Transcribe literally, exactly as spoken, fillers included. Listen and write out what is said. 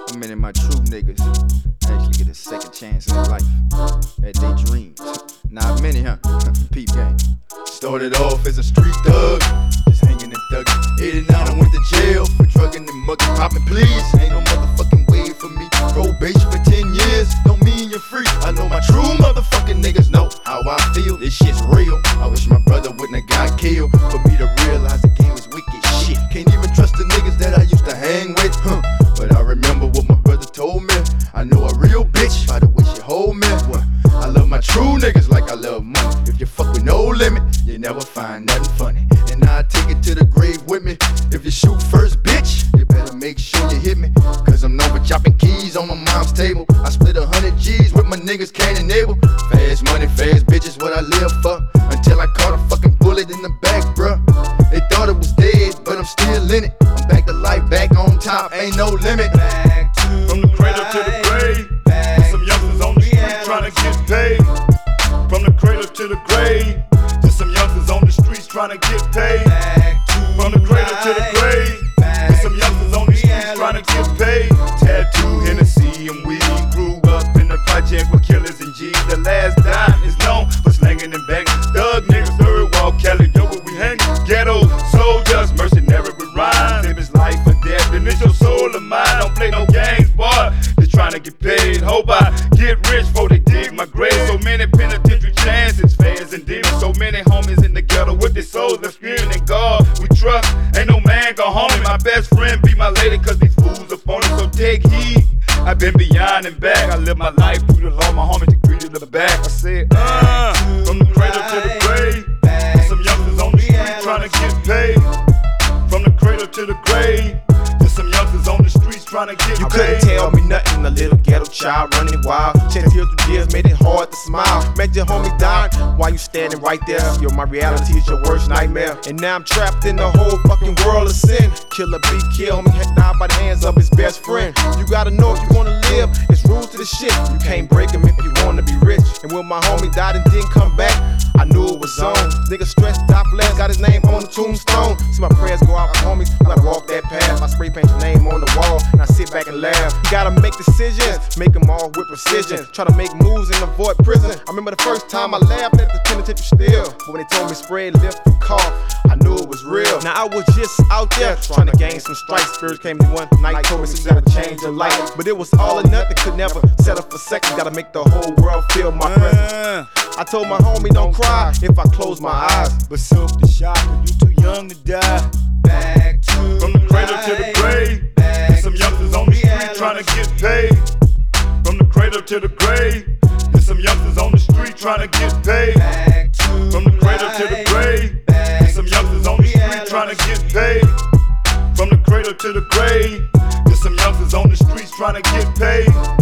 I'm in my true niggas actually get a second chance in life at their dreams. Not many, huh? Peep game. Started off as a street thug, just hanging and thugging. eighty-nine, I went to jail for drugging and mugging, popping please. Ain't no motherfucking way for me. Probation for ten years, don't mean you're free. I know my true motherfucking niggas know how I feel. This shit's real. I wish my brother wouldn't have got killed for me to realize the game is wicked shit. Can't even trust the niggas that I used to hang with, huh? But I remember what my brother told me. I know a real bitch by the way she hold me. What? I love my true niggas like I love money. If you fuck with no limit, you never find nothing funny. And I take it to the grave with me. If you shoot first, bitch, you better make sure you hit me. Cause I'm known for chopping keys on my mom's table. I split a hundred G's with my niggas can't enable. Fast money, fast bitches, what I live for. Until I caught a fucking bullet in the back, bruh. They thought it was dead, but I'm still in it. I'm back to life, back on top, ain't no limit. Back to From the cradle to the grave, some youngsters on the street trying to get paid. From the cradle to the grave, just some youngsters on the streets trying to get paid. From the cradle to the grave, just some youngsters on the streets trying to get paid. Tattoo, Hennessy, and weed. Grew up in the project with killers and G's. The last dime is known for slanging and banging. Thug niggas, third wall, Cali, yo, where we hang. Ghetto soldiers, mercenary with rhymes. If it's life or death, then it's your soul or mine. Don't play no games, boy. Just trying to get paid. Hope I get rich before they dig my grave. So many penitentiary chances, fans and demons. So many homies in the ghetto with their souls left screaming in God we trust. Ain't no man go home. My best friend be my lady, cause these fools are phony. So take heed. I've been beyond and back. I live my life through the law. My homies agree to the back. I said, uh, from the cradle to the grave. Some youngsters on the street trying to get paid. From the cradle to the grave. There's some youngsters on the streets trying to get You paid. couldn't tell me nothing, a little ghetto child running wild. Shed tears through tears, made it hard to smile. Met your homie dying while you standing right there. Yo, my reality is your worst nightmare. And now I'm trapped in the whole fucking world of sin. Killer be killed, homie had died by the hands of his best friend. You gotta know if you wanna live, it's rules to the shit. You can't break them if you wanna be rich. And when my homie died and didn't come back, I knew it was on. Nigga stressed out last, got his name on the tombstone. See my prayers go out for homies, I gotta walk that path. I spray paint your name on the wall, and I sit back and laugh. You gotta make decisions, make them all with precision. Try to make moves and avoid prison. I remember the first time I laughed at the penitentiary still. But when they told me spread, lift, and cough, I knew it was real. Now I was just out there trying to gain some stripes. Spirits came to me one night, told me you gotta change your life. But it was all or nothing, could never settle for seconds. Gotta make the whole world feel my presence. I told my homie don't cry if I close my eyes. But soak the shock when you too young to die. back to From the cradle to the grave. There's some youngsters on the street trying to get paid. From the cradle to the grave. There's some youngsters on the street trying to get paid. From the cradle to the grave. There's some youngsters on the street trying to get paid. From the cradle to the grave. There's some youngsters on the streets trying to get paid.